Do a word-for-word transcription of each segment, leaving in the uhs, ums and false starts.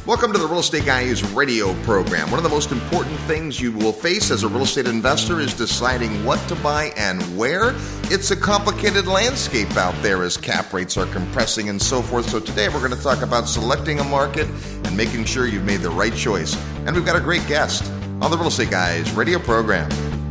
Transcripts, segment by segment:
Welcome to the Real Estate Guys radio program. One of the most important things you will face as a real estate investor is deciding what to buy and where. It's a complicated landscape out there as cap rates are compressing and so forth. So today we're going to talk about selecting a market and making sure you've made the right choice. And we've got a great guest on the Real Estate Guys radio program.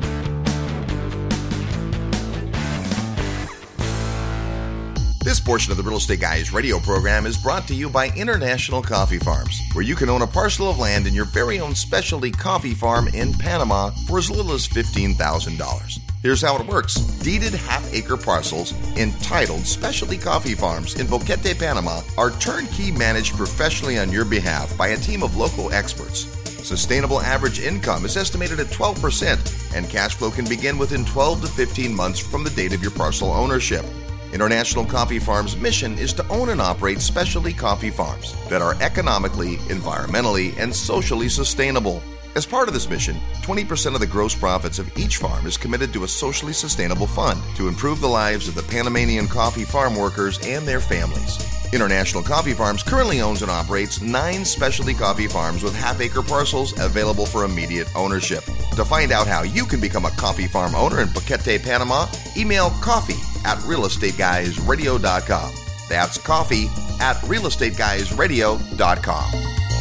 This portion of the Real Estate Guys radio program is brought to you by International Coffee Farms, where you can own a parcel of land in your very own specialty coffee farm in Panama for as little as fifteen thousand dollars. Here's how it works. Deeded half-acre parcels entitled Specialty Coffee Farms in Boquete, Panama are turnkey managed professionally on your behalf by a team of local experts. Sustainable average income is estimated at twelve percent, and cash flow can begin within twelve to fifteen months from the date of your parcel ownership. International Coffee Farms' mission is to own and operate specialty coffee farms that are economically, environmentally, and socially sustainable. As part of this mission, twenty percent of the gross profits of each farm is committed to a socially sustainable fund to improve the lives of the Panamanian coffee farm workers and their families. International Coffee Farms currently owns and operates nine specialty coffee farms with half-acre parcels available for immediate ownership. To find out how you can become a coffee farm owner in Boquete, Panama, email coffee at real estate guys radio dot com. That's coffee at real estate guys radio dot com.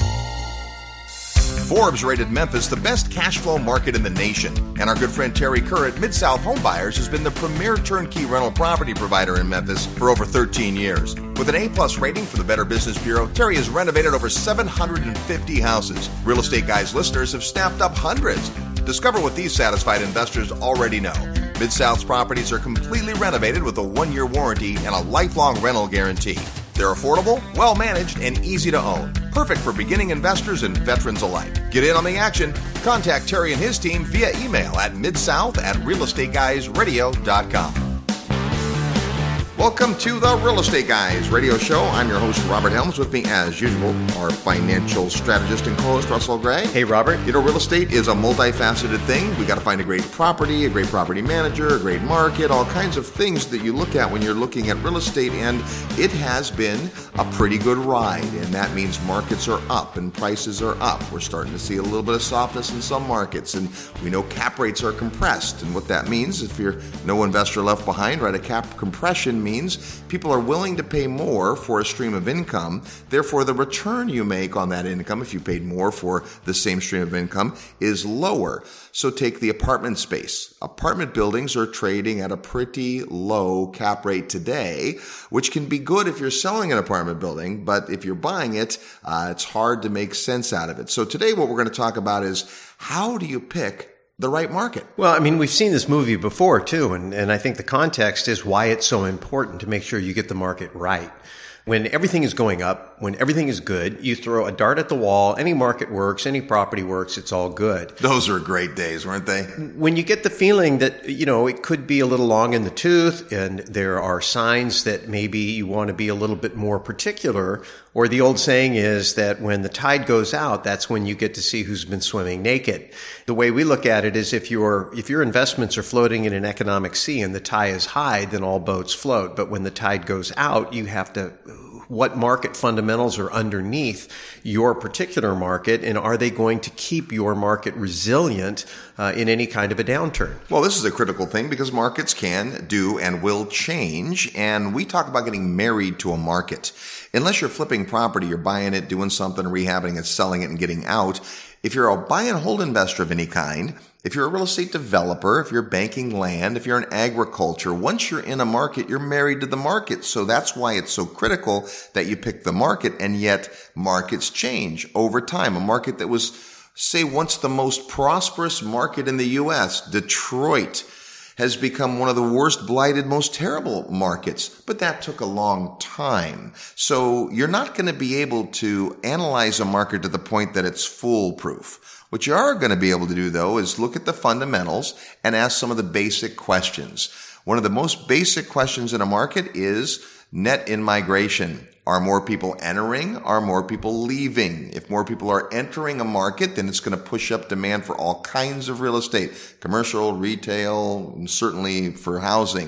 Forbes rated Memphis the best cash flow market in the nation, and our good friend Terry Kerr at Mid-South Home Buyers has been the premier turnkey rental property provider in Memphis for over thirteen years. With an A-plus rating from the Better Business Bureau, Terry has renovated over seven hundred fifty houses. Real Estate Guys listeners have snapped up hundreds. Discover what these satisfied investors already know. Mid-South's properties are completely renovated with a one-year warranty and a lifelong rental guarantee. They're affordable, well-managed, and easy to own. Perfect for beginning investors and veterans alike. Get in on the action. Contact Terry and his team via email at midsouth at real estate guys radio dot com. Welcome to the Real Estate Guys radio show. I'm your host, Robert Helms. With me, as usual, our financial strategist and co-host, Russell Gray. Hey, Robert. You know, real estate is a multifaceted thing. We got to find a great property, a great property manager, a great market, all kinds of things that you look at when you're looking at real estate, and it has been a pretty good ride, and that means markets are up and prices are up. We're starting to see a little bit of softness in some markets, and we know cap rates are compressed, and what that means, if you're no investor left behind, right, a cap compression means people are willing to pay more for a stream of income. Therefore, the return you make on that income, if you paid more for the same stream of income, is lower. So take the apartment space. Apartment buildings are trading at a pretty low cap rate today, which can be good if you're selling an apartment building, but if you're buying it, uh, it's hard to make sense out of it. So today what we're going to talk about is how do you pick the right market? Well, I mean, we've seen this movie before, too, and, and I think the context is why it's so important to make sure you get the market right. When everything is going up, when everything is good, you throw a dart at the wall, any market works, any property works, it's all good. Those are great days, weren't they? When you get the feeling that, you know, it could be a little long in the tooth and there are signs that maybe you want to be a little bit more particular, or the old saying is that when the tide goes out, that's when you get to see who's been swimming naked. The way we look at it is if your if your investments are floating in an economic sea and the tide is high, then all boats float. But when the tide goes out, you have to what market fundamentals are underneath your particular market, and are they going to keep your market resilient uh, in any kind of a downturn? Well, this is a critical thing because markets can, do, and will change, and we talk about getting married to a market. Unless you're flipping property, you're buying it, doing something, rehabbing it, selling it, and getting out. If you're a buy and hold investor of any kind, if you're a real estate developer, if you're banking land, if you're in agriculture, once you're in a market, you're married to the market. So that's why it's so critical that you pick the market, and yet markets change over time. A market that was, say, once the most prosperous market in the U S, Detroit, has become one of the worst blighted, most terrible markets. But that took a long time. So you're not going to be able to analyze a market to the point that it's foolproof. What you are going to be able to do, though, is look at the fundamentals and ask some of the basic questions. One of the most basic questions in a market is net in-migration. Are more people entering? Are more people leaving? If more people are entering a market, then it's going to push up demand for all kinds of real estate, commercial, retail, and certainly for housing.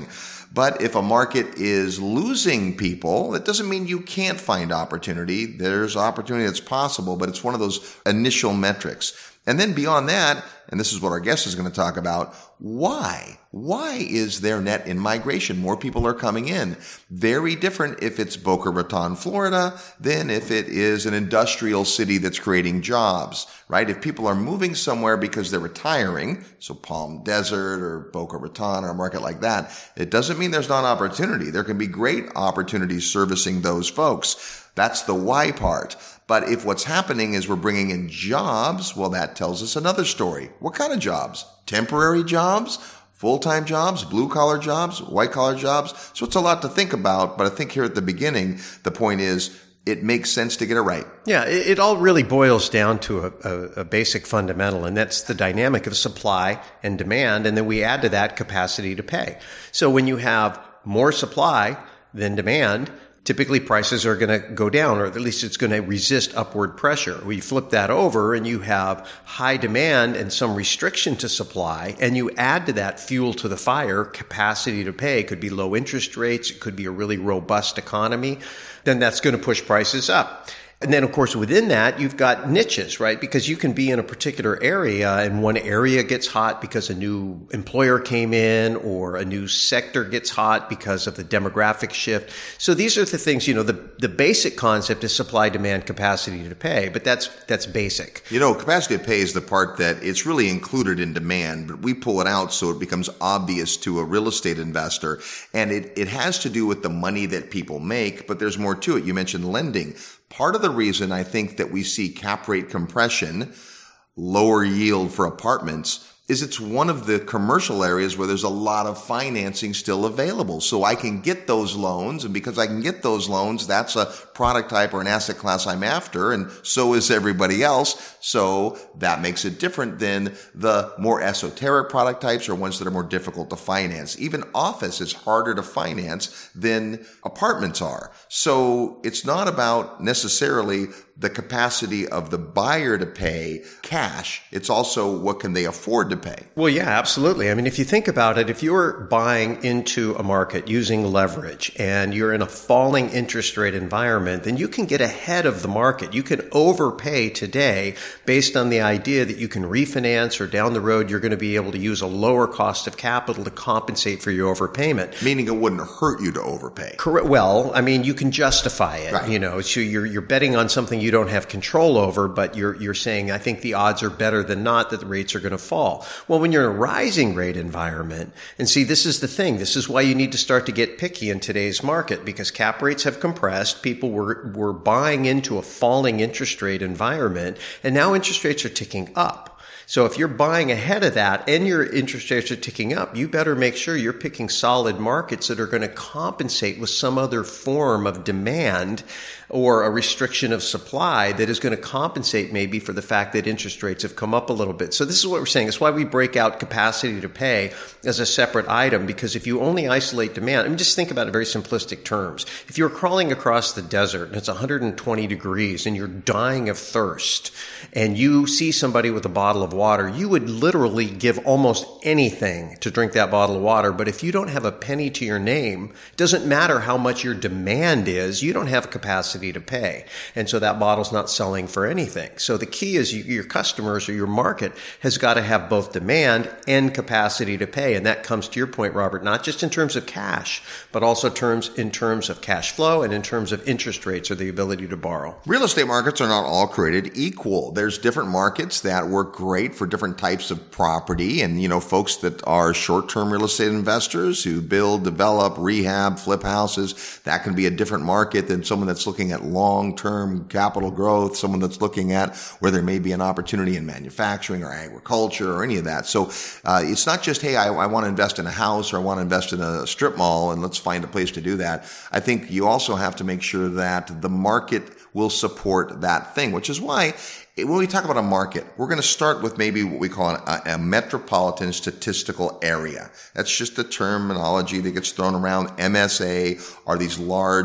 But if a market is losing people, that doesn't mean you can't find opportunity. There's opportunity that's possible, but it's one of those initial metrics. And then beyond that, and this is what our guest is going to talk about, why? Why is there net in migration? More people are coming in. Very different if it's Boca Raton, Florida, than if it is an industrial city that's creating jobs, right? If people are moving somewhere because they're retiring, so Palm Desert or Boca Raton or a market like that, it doesn't mean there's not opportunity. There can be great opportunities servicing those folks. That's the why part. But if what's happening is we're bringing in jobs, well, that tells us another story. What kind of jobs? Temporary jobs? Full-time jobs? Blue-collar jobs? White-collar jobs? So it's a lot to think about. But I think here at the beginning, the point is it makes sense to get it right. Yeah, it, it all really boils down to a, a, a basic fundamental, and that's the dynamic of supply and demand. And then we add to that capacity to pay. So when you have more supply than demand, typically prices are going to go down, or at least it's going to resist upward pressure. We flip that over and you have high demand and some restriction to supply, and you add to that fuel to the fire, capacity to pay. It could be low interest rates. It could be a really robust economy. Then that's going to push prices up. And then, of course, within that, you've got niches, right? Because you can be in a particular area and one area gets hot because a new employer came in, or a new sector gets hot because of the demographic shift. So these are the things, you know, the, the basic concept is supply, demand, capacity to pay, but that's, that's basic. You know, capacity to pay is the part that it's really included in demand, but we pull it out so it becomes obvious to a real estate investor. And it, it has to do with the money that people make, but there's more to it. You mentioned lending. Part of the reason I think that we see cap rate compression, lower yield for apartments, is it's one of the commercial areas where there's a lot of financing still available. So I can get those loans, and because I can get those loans, that's a product type or an asset class I'm after, and so is everybody else. So that makes it different than the more esoteric product types or ones that are more difficult to finance. Even office is harder to finance than apartments are. So it's not about necessarily the capacity of the buyer to pay cash. It's also what can they afford to pay. Well, yeah, absolutely. I mean, if you think about it, if you're buying into a market using leverage and you're in a falling interest rate environment, then you can get ahead of the market. You can overpay today based on the idea that you can refinance, or down the road you're going to be able to use a lower cost of capital to compensate for your overpayment. Meaning it wouldn't hurt you to overpay. Correct. Well, I mean, you can justify it, right. You know, so you're, you're betting on something you don't have control over, but you're, you're saying, I think the odds are better than not that the rates are going to fall. Well, when you're in a rising rate environment, and see, this is the thing. This is why you need to start to get picky in today's market, because cap rates have compressed. People were, were buying into a falling interest rate environment, and now interest rates are ticking up. So if you're buying ahead of that and your interest rates are ticking up, you better make sure you're picking solid markets that are going to compensate with some other form of demand or a restriction of supply that is going to compensate maybe for the fact that interest rates have come up a little bit. So this is what we're saying. It's why we break out capacity to pay as a separate item, because if you only isolate demand, I mean, just think about it in very simplistic terms. If you're crawling across the desert and it's one hundred twenty degrees and you're dying of thirst and you see somebody with a bottle of water, you would literally give almost anything to drink that bottle of water. But if you don't have a penny to your name, it doesn't matter how much your demand is, you don't have capacity to pay. And so that bottle's not selling for anything. So the key is you, your customers or your market has got to have both demand and capacity to pay. And that comes to your point, Robert, not just in terms of cash, but also terms in terms of cash flow and in terms of interest rates or the ability to borrow. Real estate markets are not all created equal. There's different markets that work great for different types of property. And, you know, folks that are short-term real estate investors who build, develop, rehab, flip houses, that can be a different market than someone that's looking at long-term capital growth, someone that's looking at where there may be an opportunity in manufacturing or agriculture or any of that. So uh, it's not just, hey, I, I want to invest in a house or I want to invest in a strip mall and let's find a place to do that. I think you also have to make sure that the market will support that thing, which is why when we talk about a market, we're going to start with maybe what we call a, a metropolitan statistical area. That's just the terminology that gets thrown around. M S A are these large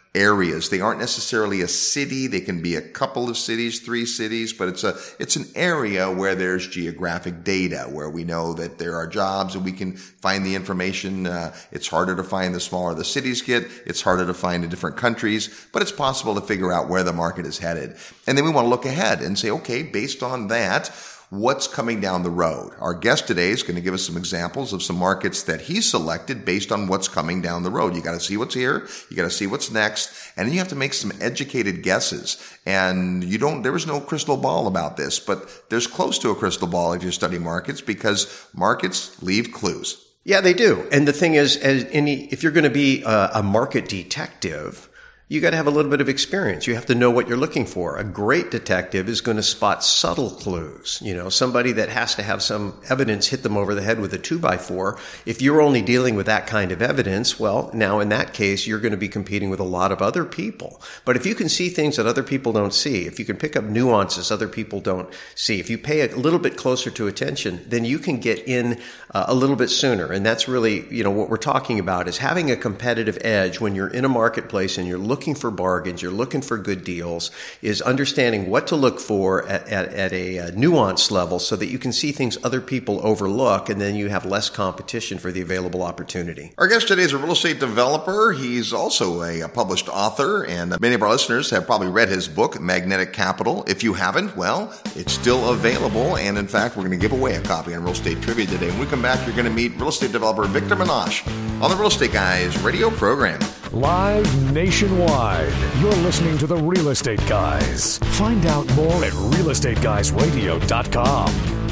areas. They aren't necessarily a city. They can be a couple of cities, three cities, but it's a, it's an area where there's geographic data, where we know that there are jobs and we can find the information. Uh, it's harder to find the smaller the cities get. It's harder to find in different countries, but it's possible to figure out where the market is headed. And then we want to look ahead and say, okay, based on that, what's coming down the road? Our guest today is going to give us some examples of some markets that he selected based on what's coming down the road. You got to see what's here. You got to see what's next. And then you have to make some educated guesses. And you don't, there is no crystal ball about this, but there's close to a crystal ball if you study markets, because markets leave clues. Yeah, they do. And the thing is, as any, if you're going to be a, a market detective, you got to have a little bit of experience. You have to know what you're looking for. A great detective is going to spot subtle clues. You know, somebody that has to have some evidence hit them over the head with a two by four. If you're only dealing with that kind of evidence, well, now in that case, you're going to be competing with a lot of other people. But if you can see things that other people don't see, if you can pick up nuances other people don't see, if you pay a little bit closer to attention, then you can get in uh, a little bit sooner. And that's really, you know, what we're talking about is having a competitive edge when you're in a marketplace and you're looking looking for bargains, you're looking for good deals, is understanding what to look for at, at, at a, a nuanced level so that you can see things other people overlook, and then you have less competition for the available opportunity. Our guest today is a real estate developer. He's also a, a published author, and many of our listeners have probably read his book, Magnetic Capital. If you haven't, well, it's still available, and in fact, we're going to give away a copy on Real Estate Trivia today. When we come back, you're going to meet real estate developer Victor Menasce on the Real Estate Guys radio program. Live nationwide, you're listening to the Real Estate Guys. Find out more at real estate guys radio dot com.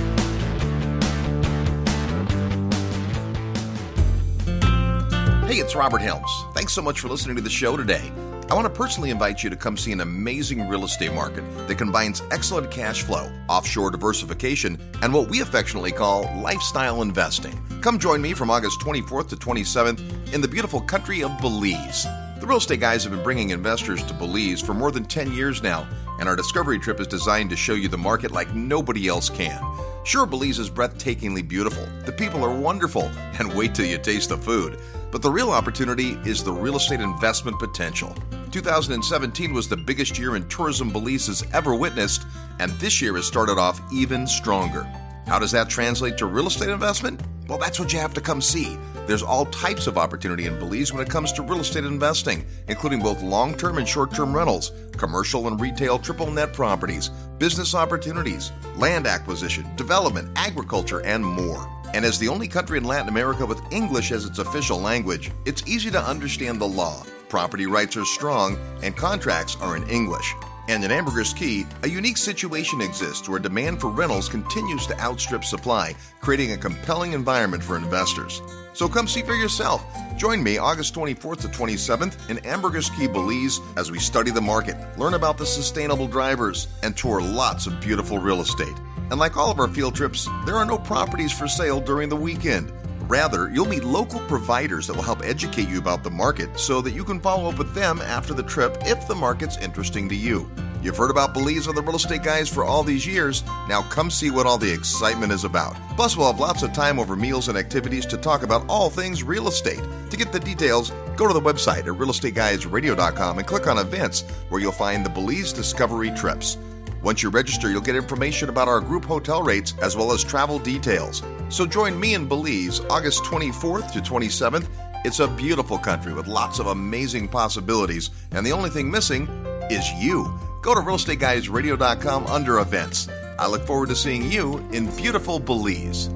Hey, it's Robert Helms. Thanks so much for listening to the show today. I want to personally invite you to come see an amazing real estate market that combines excellent cash flow, offshore diversification, and what we affectionately call lifestyle investing. Come join me from August twenty-fourth to twenty-seventh in the beautiful country of Belize. The Real Estate Guys have been bringing investors to Belize for more than ten years now, and our discovery trip is designed to show you the market like nobody else can. Sure, Belize is breathtakingly beautiful, the people are wonderful, and wait till you taste the food. But the real opportunity is the real estate investment potential. two thousand seventeen was the biggest year in tourism Belize has ever witnessed, and this year has started off even stronger. How does that translate to real estate investment? Well, that's what you have to come see. There's all types of opportunity in Belize when it comes to real estate investing, including both long-term and short-term rentals, commercial and retail triple net properties, business opportunities, land acquisition, development, agriculture, and more. And as the only country in Latin America with English as its official language, it's easy to understand the law. Property rights are strong, and contracts are in English. And in Ambergris Caye, a unique situation exists where demand for rentals continues to outstrip supply, creating a compelling environment for investors. So come see for yourself. Join me August twenty-fourth to twenty-seventh in Ambergris Caye, Belize, as we study the market, learn about the sustainable drivers, and tour lots of beautiful real estate. And like all of our field trips, there are no properties for sale during the weekend. Rather, you'll meet local providers that will help educate you about the market so that you can follow up with them after the trip if the market's interesting to you. You've heard about Belize on the Real Estate Guys for all these years. Now come see what all the excitement is about. Plus, we'll have lots of time over meals and activities to talk about all things real estate. To get the details, go to the website at real estate guys radio dot com and click on events, where you'll find the Belize Discovery Trips. Once you register, you'll get information about our group hotel rates as well as travel details. So join me in Belize August twenty-fourth to twenty-seventh. It's a beautiful country with lots of amazing possibilities, and the only thing missing is you. Go to real estate guys radio dot com under events. I look forward to seeing you in beautiful Belize.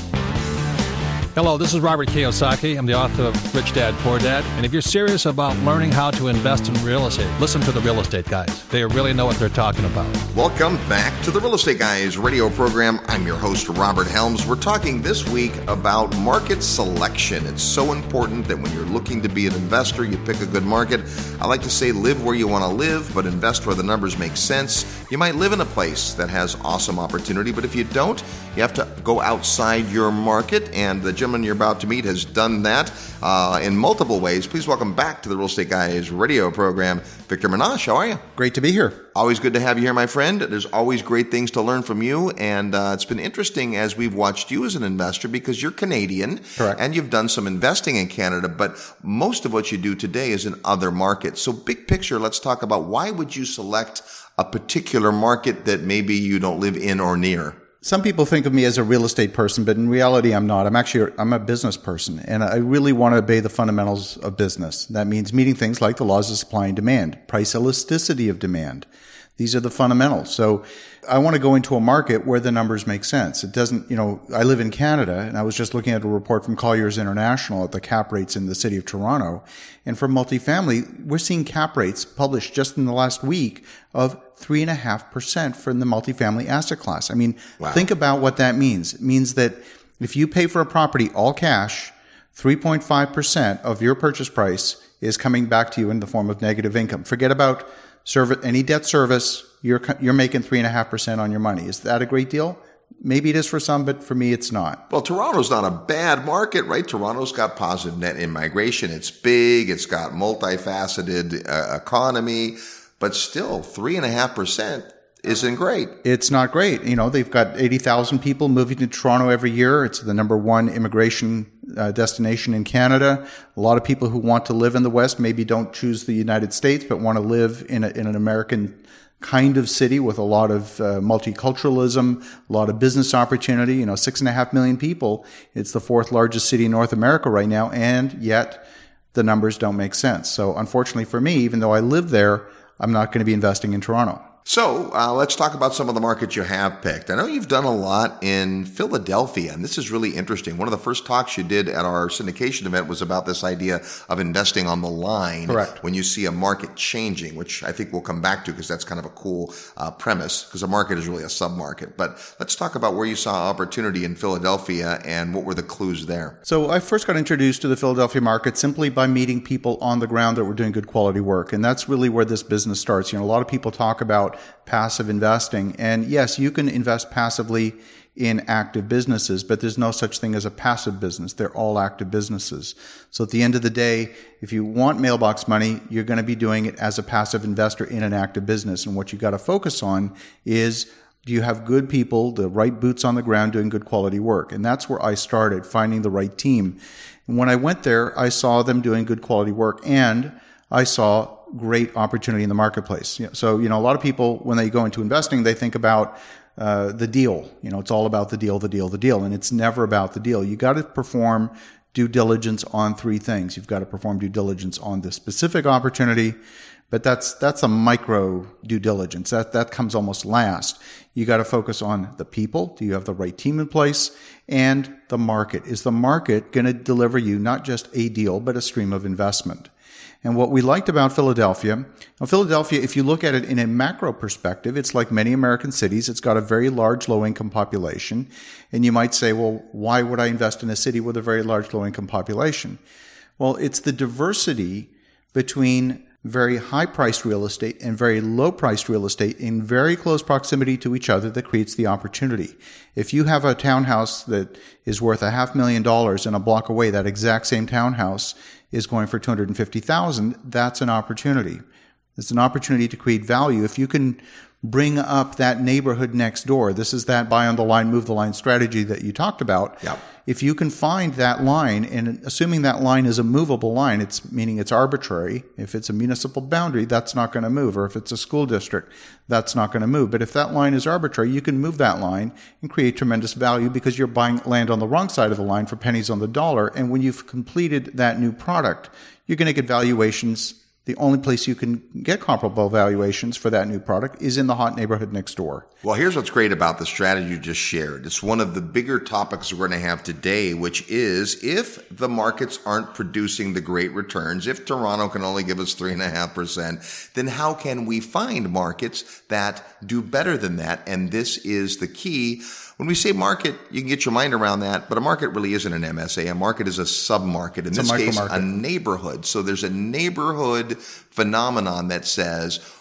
Hello, this is Robert Kiyosaki. I'm the author of Rich Dad, Poor Dad. And if you're serious about learning how to invest in real estate, listen to the Real Estate Guys. They really know what they're talking about. Welcome back to the Real Estate Guys radio program. I'm your host, Robert Helms. We're talking this week about market selection. It's so important that when you're looking to be an investor, you pick a good market. I like to say live where you want to live, but invest where the numbers make sense. You might live in a place that has awesome opportunity, but if you don't, you have to go outside your market, and the gentleman you're about to meet has done that uh, in multiple ways. Please welcome back to the Real Estate Guys radio program, Victor Menasce. How are you? Great to be here. Always good to have you here, my friend. There's always great things to learn from you, and uh, it's been interesting as we've watched you as an investor because you're Canadian. Correct. And you've done some investing in Canada, but most of what you do today is in other markets. So big picture, let's talk about why would you select a particular market that maybe you don't live in or near? Some people think of me as a real estate person, but in reality, I'm not. I'm actually, I'm a business person, and I really want to obey the fundamentals of business. That means meeting things like the laws of supply and demand, price elasticity of demand. These are the fundamentals. So I want to go into a market where the numbers make sense. It doesn't, you know, I live in Canada, and I was just looking at a report from Colliers International at the cap rates in the city of Toronto. And for multifamily, we're seeing cap rates published just in the last week of three and a half percent for the multifamily asset class. I mean, wow. Think about what that means. It means that if you pay for a property all cash, three point five percent of your purchase price is coming back to you in the form of negative income. Forget about service, any debt service. You're you're making three and a half percent on your money. Is that a great deal? Maybe it is for some, but for me, it's not. Well, Toronto's not a bad market, right? Toronto's got positive net immigration. It's big. It's got multifaceted uh, economy, but still, three and a half percent isn't great. It's not great. You know, they've got eighty thousand people moving to Toronto every year. It's the number one immigration uh, destination in Canada. A lot of people who want to live in the West maybe don't choose the United States, but want to live in a, in an American kind of city with a lot of uh, multiculturalism, a lot of business opportunity. You know, six and a half million people. It's the fourth largest city in North America right now, and yet the numbers don't make sense. So unfortunately for me, even though I live there, I'm not going to be investing in Toronto. So uh, let's talk about some of the markets you have picked. I know you've done a lot in Philadelphia, and this is really interesting. One of the first talks you did at our syndication event was about this idea of investing on the line. Correct. When you see a market changing, which I think we'll come back to because that's kind of a cool uh, premise, because a market is really a sub-market. But let's talk about where you saw opportunity in Philadelphia and what were the clues there. So I first got introduced to the Philadelphia market simply by meeting people on the ground that were doing good quality work. And that's really where this business starts. You know, a lot of people talk about passive investing. And yes, you can invest passively in active businesses, but there's no such thing as a passive business. They're all active businesses. So at the end of the day, if you want mailbox money, you're going to be doing it as a passive investor in an active business. And what you got to focus on is, do you have good people, the right boots on the ground doing good quality work? And that's where I started, finding the right team. And when I went there, I saw them doing good quality work, and I saw great opportunity in the marketplace. So, you know, a lot of people, when they go into investing, they think about uh, the deal. You know, it's all about the deal, the deal, the deal. And it's never about the deal. You got to perform due diligence on three things. You've got to perform due diligence on the specific opportunity, but that's, that's a micro due diligence. That, that comes almost last. You got to focus on the people. Do you have the right team in place? And the market. Is the market going to deliver you not just a deal, but a stream of investment? And what we liked about Philadelphia, now Philadelphia, if you look at it in a macro perspective, it's like many American cities. It's got a very large low-income population. And you might say, well, why would I invest in a city with a very large low-income population? Well, it's the diversity between very high-priced real estate and very low-priced real estate in very close proximity to each other that creates the opportunity. If you have a townhouse that is worth a half million dollars and a block away, that exact same townhouse is going for two hundred fifty thousand dollars, that's an opportunity. It's an opportunity to create value. If you can bring up that neighborhood next door, this is that buy on the line, move the line strategy that you talked about. Yep. If you can find that line, and assuming that line is a movable line, it's meaning it's arbitrary. If it's a municipal boundary, that's not going to move. Or if it's a school district, that's not going to move. But if that line is arbitrary, you can move that line and create tremendous value because you're buying land on the wrong side of the line for pennies on the dollar. And when you've completed that new product, you're going to get valuations. The only place you can get comparable valuations for that new product is in the hot neighborhood next door. Well, here's what's great about the strategy you just shared. It's one of the bigger topics we're going to have today, which is if the markets aren't producing the great returns, if Toronto can only give us three and a half percent, then how can we find markets that do better than that? And this is the key. When we say market, you can get your mind around that, but a market really isn't an M S A. A market is a sub-market. In it's this a case, a neighborhood. So there's a neighborhood phenomenon that says,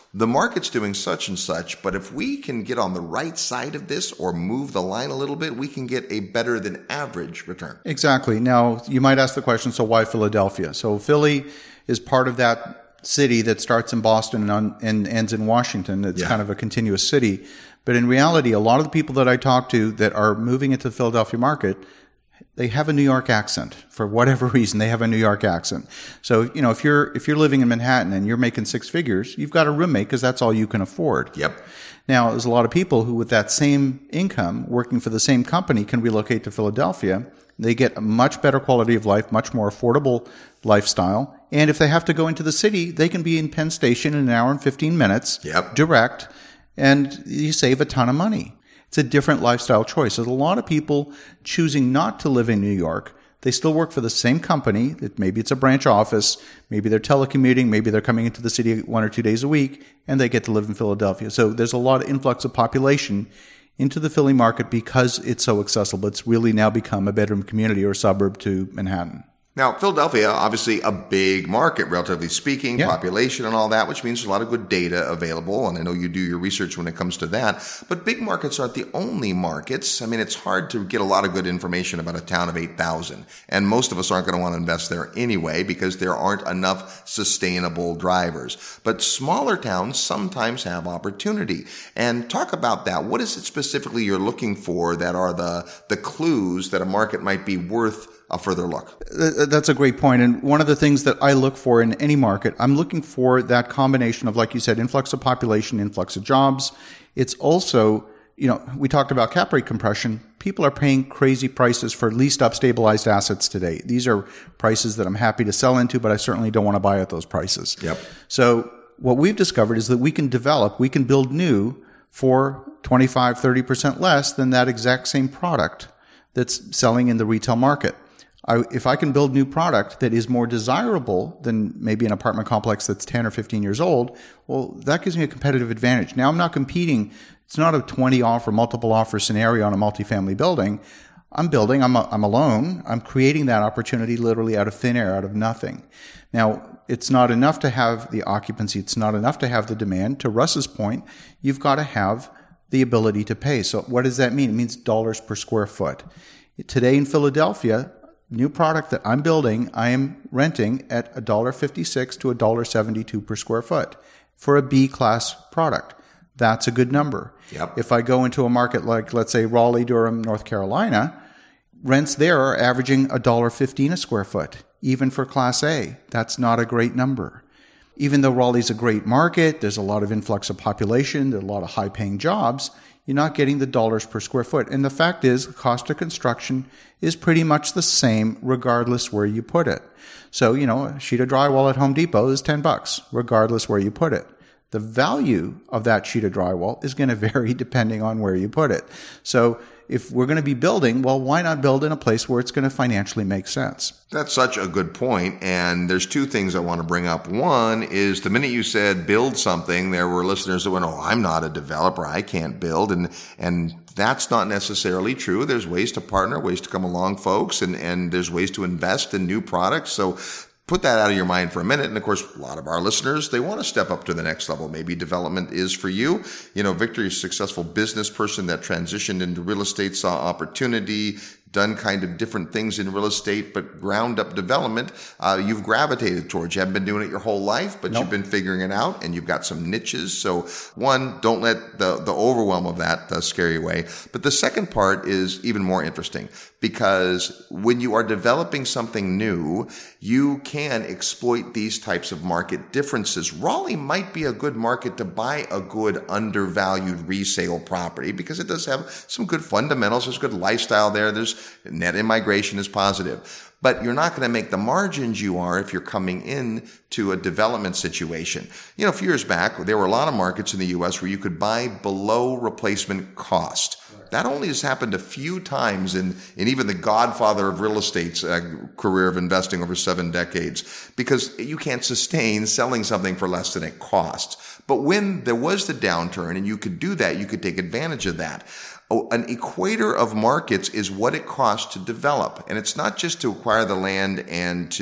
the market's doing such and such, but if we can get on the right side of this or move the line a little bit, we can get a better than average return. Exactly. Now, you might ask the question, so why Philadelphia? So Philly is part of that city that starts in Boston and, on, and ends in Washington. It's yeah. kind of a continuous city. But in reality, a lot of the people that I talk to that are moving into the Philadelphia market, they have a New York accent. For whatever reason, they have a New York accent. So, you know, if you're if you're living in Manhattan and you're making six figures, you've got a roommate because that's all you can afford. Yep. Now, there's a lot of people who, with that same income, working for the same company, can relocate to Philadelphia. They get a much better quality of life, much more affordable lifestyle. And if they have to go into the city, they can be in Penn Station in an hour and fifteen minutes, yep. direct, and you save a ton of money. It's a different lifestyle choice. There's a lot of people choosing not to live in New York. They still work for the same company. Maybe it's a branch office. Maybe they're telecommuting. Maybe they're coming into the city one or two days a week, and they get to live in Philadelphia. So there's a lot of influx of population into the Philly market because it's so accessible. It's really now become a bedroom community or suburb to Manhattan. Now, Philadelphia, obviously a big market, relatively speaking, yeah. population and all that, which means there's a lot of good data available. And I know you do your research when it comes to that. But big markets aren't the only markets. I mean, it's hard to get a lot of good information about a town of eight thousand. And most of us aren't going to want to invest there anyway because there aren't enough sustainable drivers. But smaller towns sometimes have opportunity. And talk about that. What is it specifically you're looking for that are the, the clues that a market might be worth a further look? That's a great point. And one of the things that I look for in any market, I'm looking for that combination of, like you said, influx of population, influx of jobs. It's also, you know, we talked about cap rate compression. People are paying crazy prices for leased up stabilized assets today. These are prices that I'm happy to sell into, but I certainly don't want to buy at those prices. Yep. So what we've discovered is that we can develop, we can build new for twenty-five, thirty percent less than that exact same product that's selling in the retail market. I, if I can build new product that is more desirable than maybe an apartment complex that's ten or fifteen years old, well, that gives me a competitive advantage. Now I'm not competing. It's not a twenty offer, multiple offer scenario on a multifamily building. I'm building, I'm, a, I'm alone. I'm creating that opportunity literally out of thin air, out of nothing. Now, it's not enough to have the occupancy. It's not enough to have the demand. To Russ's point, you've got to have the ability to pay. So what does that mean? It means dollars per square foot. Today in Philadelphia, new product that I'm building, I am renting at one dollar fifty-six to one dollar seventy-two per square foot for a B-class product. That's a good number. Yep. If I go into a market like, let's say, Raleigh, Durham, North Carolina, rents there are averaging one dollar fifteen a square foot, even for Class A. That's not a great number. Even though Raleigh's a great market, there's a lot of influx of population, there are a lot of high-paying jobs, you're not getting the dollars per square foot. And the fact is, the cost of construction is pretty much the same regardless where you put it. So, you know, a sheet of drywall at Home Depot is ten bucks, regardless where you put it. The value of that sheet of drywall is going to vary depending on where you put it. So if we're going to be building, well, why not build in a place where it's going to financially make sense? That's such a good point. And there's two things I want to bring up. One is the minute you said build something, there were listeners that went, oh, I'm not a developer. I can't build. And, and that's not necessarily true. There's ways to partner, ways to come along, folks, and, and there's ways to invest in new products. So put that out of your mind for a minute. And of course, a lot of our listeners, they want to step up to the next level. Maybe development is for you. You know, Victor is a successful business person that transitioned into real estate, saw opportunity, done kind of different things in real estate, but ground up development, uh, you've gravitated towards. You haven't been doing it your whole life, but nope. You've been figuring it out and you've got some niches. So one, don't let the, the overwhelm of that uh, scare you away. But the second part is even more interesting because when you are developing something new, you can exploit these types of market differences. Raleigh might be a good market to buy a good undervalued resale property because it does have some good fundamentals. There's good lifestyle there. There's net immigration is positive, but you're not going to make the margins you are if you're coming in to a development situation. You know, a few years back, there were a lot of markets in the U S where you could buy below replacement cost. That only has happened a few times in, in even the godfather of real estate's uh, career of investing over seven decades, because you can't sustain selling something for less than it costs. But when there was the downturn and you could do that, you could take advantage of that. Oh, an equator of markets is what it costs to develop. And it's not just to acquire the land and to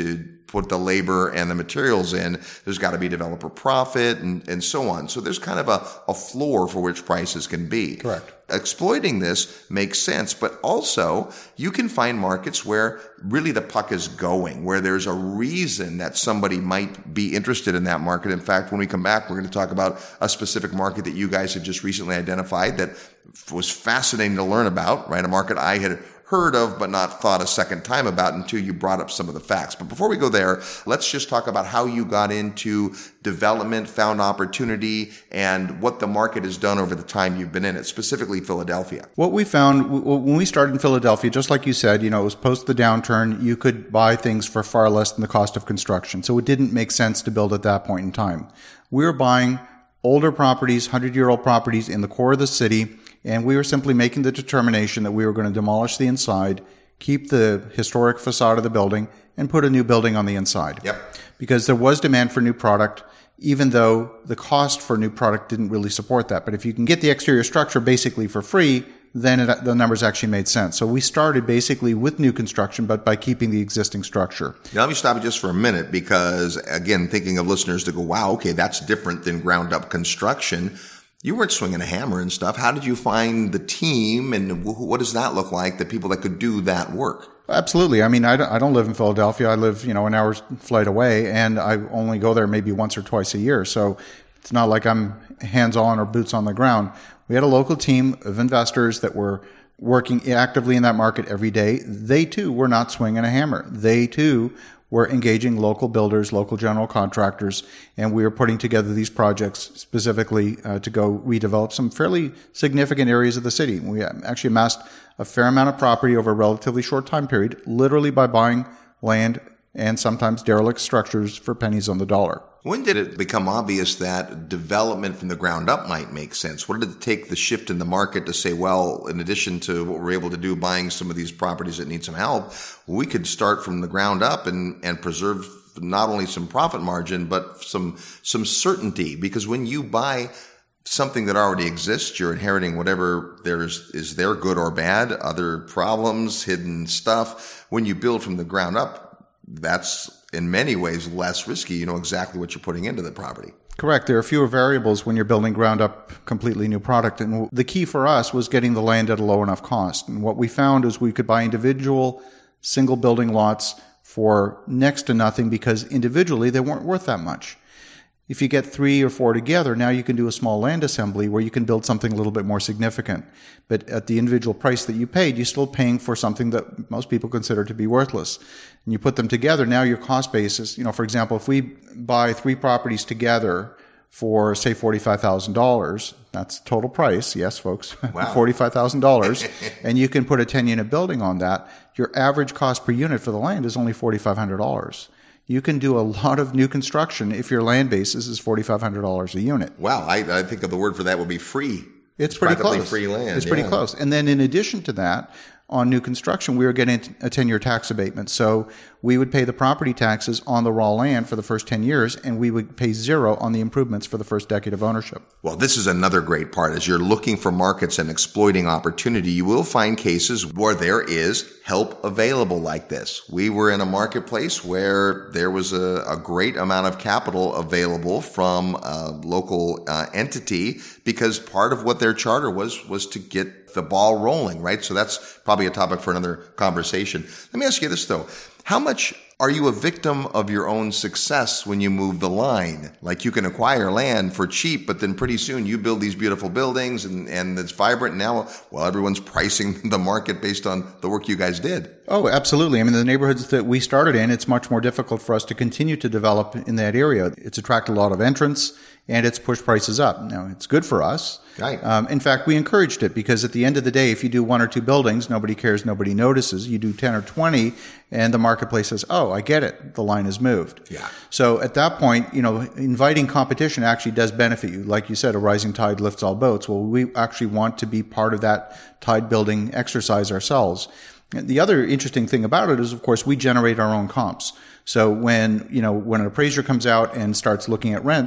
put the labor and the materials in, there's got to be developer profit and, and so on. So there's kind of a, a floor for which prices can be. Correct. Exploiting this makes sense, but also you can find markets where really the puck is going, where there's a reason that somebody might be interested in that market. In fact, when we come back, we're going to talk about a specific market that you guys have just recently identified that was fascinating to learn about, right? A market I had heard of but not thought a second time about until you brought up some of the facts. But before we go there, let's just talk about how you got into development, found opportunity, and what the market has done over the time you've been in it, specifically Philadelphia. What we found when we started in Philadelphia, just like you said, you know, it was post the downturn, you could buy things for far less than the cost of construction. So it didn't make sense to build at that point in time. We were buying older properties, hundred-year-old properties in the core of the city, and we were simply making the determination that we were going to demolish the inside, keep the historic facade of the building, and put a new building on the inside. Yep. Because there was demand for new product, even though the cost for new product didn't really support that. But if you can get the exterior structure basically for free, then it, the numbers actually made sense. So we started basically with new construction, but by keeping the existing structure. Now, let me stop you just for a minute because, again, thinking of listeners to go, wow, okay, that's different than ground up construction. You weren't swinging a hammer and stuff. How did you find the team, and what does that look like, the people that could do that work? Absolutely. I mean, I don't, I don't live in Philadelphia. I live, you know, an hour's flight away, and I only go there maybe once or twice a year. So it's not like I'm hands-on or boots on the ground. We had a local team of investors that were working actively in that market every day. They, too, were not swinging a hammer. They, too, were engaging local builders, local general contractors, and we were putting together these projects specifically uh, to go redevelop some fairly significant areas of the city. We actually amassed a fair amount of property over a relatively short time period, literally by buying land and sometimes derelict structures for pennies on the dollar. When did it become obvious that development from the ground up might make sense? What did it take the shift in the market to say, well, in addition to what we're able to do buying some of these properties that need some help, we could start from the ground up and, and preserve not only some profit margin, but some, some certainty? Because when you buy something that already exists, you're inheriting whatever there's is there, good or bad, other problems, hidden stuff. When you build from the ground up, that's in many ways less risky. You know exactly what you're putting into the property. Correct. There are fewer variables when you're building ground up completely new product. And the key for us was getting the land at a low enough cost. And what we found is we could buy individual single building lots for next to nothing because individually they weren't worth that much. If you get three or four together, now you can do a small land assembly where you can build something a little bit more significant. But at the individual price that you paid, you're still paying for something that most people consider to be worthless. And you put them together, now your cost basis, you know, for example, if we buy three properties together for, say, forty-five thousand dollars, that's total price, yes, folks, wow. forty-five thousand dollars, and you can put a ten-unit building on that, your average cost per unit for the land is only four thousand five hundred dollars. You can do a lot of new construction if your land basis is four thousand five hundred dollars a unit. Wow, I, I think of the word for that would be free. It's, it's pretty close. Free land. It's yeah. pretty close. And then in addition to that, on new construction, we were getting a ten-year tax abatement. So we would pay the property taxes on the raw land for the first ten years, and we would pay zero on the improvements for the first decade of ownership. Well, this is another great part. As you're looking for markets and exploiting opportunity, you will find cases where there is help available like this. We were in a marketplace where there was a, a great amount of capital available from a local uh, entity because part of what their charter was, was to get the ball rolling, right? So that's probably a topic for another conversation. Let me ask you this, though. How much are you a victim of your own success when you move the line? Like you can acquire land for cheap, but then pretty soon you build these beautiful buildings and, and it's vibrant. And now, well, everyone's pricing the market based on the work you guys did. Oh, absolutely. I mean, the neighborhoods that we started in, it's much more difficult for us to continue to develop in that area. It's attracted a lot of entrants and it's pushed prices up. Now, it's good for us. Right. Um, in fact, we encouraged it because at the end of the day, if you do one or two buildings, nobody cares, nobody notices. You do ten or twenty and the marketplace says, oh, I get it. The line has moved. Yeah. So at that point, you know, inviting competition actually does benefit you. Like you said, a rising tide lifts all boats. Well, we actually want to be part of that tide building exercise ourselves. And the other interesting thing about it is, of course, we generate our own comps. So when, you know, when an appraiser comes out and starts looking at rents,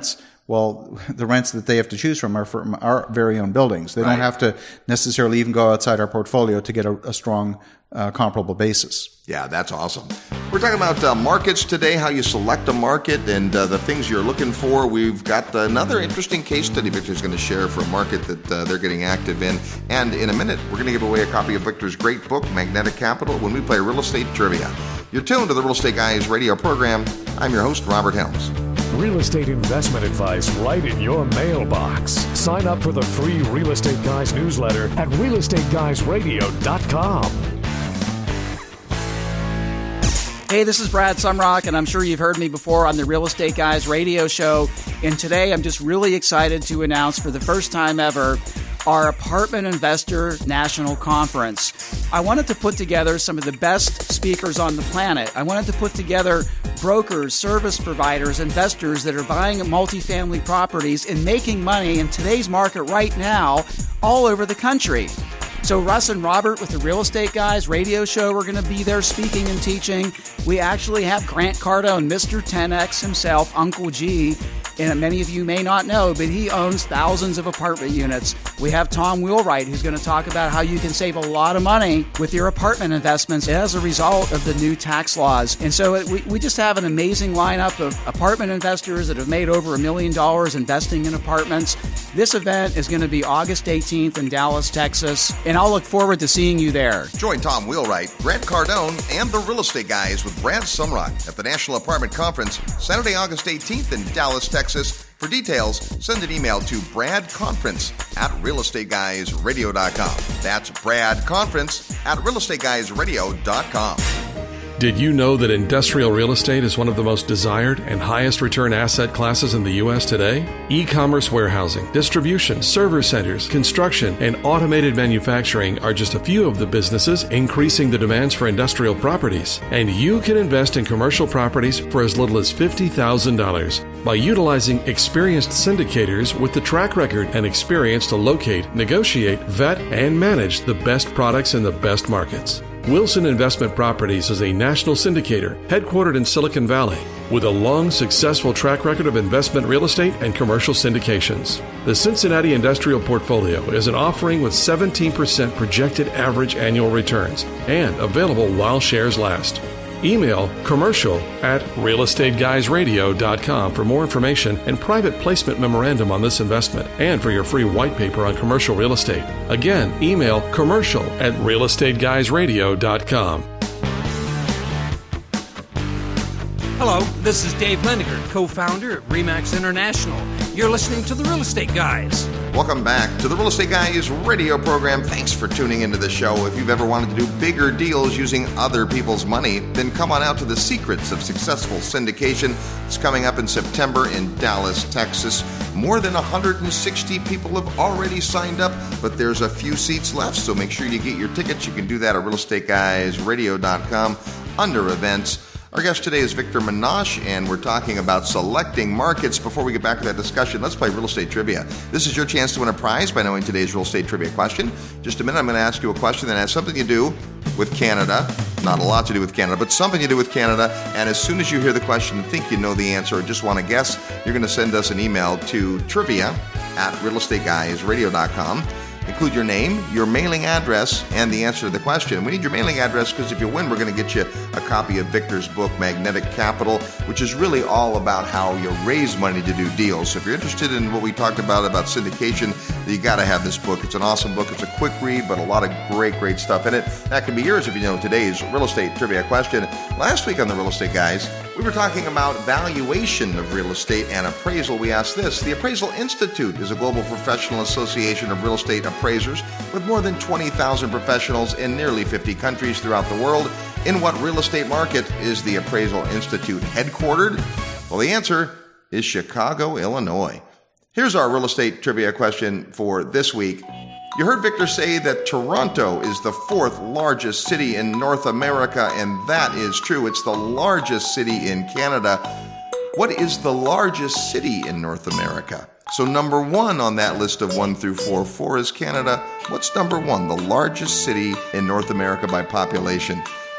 Well, the rents that they have to choose from are from our very own buildings. They Right. don't have to necessarily even go outside our portfolio to get a, a strong uh, comparable basis. Yeah, that's awesome. We're talking about uh, markets today, how you select a market and uh, the things you're looking for. We've got another interesting case study Victor's going to share for a market that uh, they're getting active in. And in a minute, we're going to give away a copy of Victor's great book, Magnetic Capital, when we play Real Estate Trivia. You're tuned to the Real Estate Guys radio program. I'm your host, Robert Helms. Real estate investment advice right in your mailbox. Sign up for the free Real Estate Guys newsletter at real estate guys radio dot com. Hey, this is Brad Sumrock, and I'm sure you've heard me before on the Real Estate Guys radio show. And today I'm just really excited to announce for the first time ever our Apartment Investor National Conference. I wanted to put together some of the best speakers on the planet. I wanted to put together brokers, service providers, investors that are buying multifamily properties and making money in today's market right now all over the country. So Russ and Robert with the Real Estate Guys radio show, we're going to be there speaking and teaching. We actually have Grant Cardone, Mister ten X himself, Uncle G, and many of you may not know, but he owns thousands of apartment units. We have Tom Wheelwright, who's going to talk about how you can save a lot of money with your apartment investments as a result of the new tax laws. And so we, we just have an amazing lineup of apartment investors that have made over a million dollars investing in apartments. This event is going to be August eighteenth in Dallas, Texas, and I'll look forward to seeing you there. Join Tom Wheelwright, Grant Cardone, and the Real Estate Guys with Brad Sumrock at the National Apartment Conference, Saturday, August eighteenth in Dallas, Texas. For details, send an email to bradconference at real estate guys radio dot com. That's bradconference at real estate guys radio dot com. Did you know that industrial real estate is one of the most desired and highest return asset classes in the U S today? E-commerce warehousing, distribution, server centers, construction, and automated manufacturing are just a few of the businesses increasing the demands for industrial properties. And you can invest in commercial properties for as little as fifty thousand dollars by utilizing experienced syndicators with the track record and experience to locate, negotiate, vet, and manage the best products in the best markets. Wilson Investment Properties is a national syndicator headquartered in Silicon Valley with a long, successful track record of investment real estate and commercial syndications. The Cincinnati Industrial Portfolio is an offering with seventeen percent projected average annual returns and available while shares last. Email commercial at real estate guys radio dot com for more information and private placement memorandum on this investment and for your free white paper on commercial real estate. Again, email commercial at real estate guys radio dot com. Hello, this is Dave Lenniger, co-founder at RE/MAX International. You're listening to the Real Estate Guys. Welcome back to the Real Estate Guys radio program. Thanks for tuning into the show. If you've ever wanted to do bigger deals using other people's money, then come on out to the Secrets of Successful Syndication. It's coming up in September in Dallas, Texas. More than one hundred sixty people have already signed up, but there's a few seats left, so make sure you get your tickets. You can do that at real estate guys radio dot com under events. Our guest today is Victor Menasce, and we're talking about selecting markets. Before we get back to that discussion, let's play Real Estate Trivia. This is your chance to win a prize by knowing today's Real Estate Trivia question. Just a minute, I'm going to ask you a question that has something to do with Canada. Not a lot to do with Canada, but something to do with Canada. And as soon as you hear the question and think you know the answer or just want to guess, you're going to send us an email to trivia at real estate guys radio dot com. Include your name, your mailing address, and the answer to the question. We need your mailing address because if you win, we're going to get you a copy of Victor's book, Magnetic Capital, which is really all about how you raise money to do deals. So if you're interested in what we talked about, about syndication, you got to have this book. It's an awesome book. It's a quick read, but a lot of great, great stuff in it. That can be yours if you know today's real estate trivia question. Last week on the Real Estate Guys, we were talking about valuation of real estate and appraisal. We asked this. The Appraisal Institute is a global professional association of real estate appraisers with more than twenty thousand professionals in nearly fifty countries throughout the world. In what real estate market is the Appraisal Institute headquartered? Well, the answer is Chicago, Illinois. Here's our real estate trivia question for this week. You heard Victor say that Toronto is the fourth largest city in North America, and that is true. It's the largest city in Canada. What is the largest city in North America? So number one on that list of one through four, four is Canada. What's number one, the largest city in North America by population?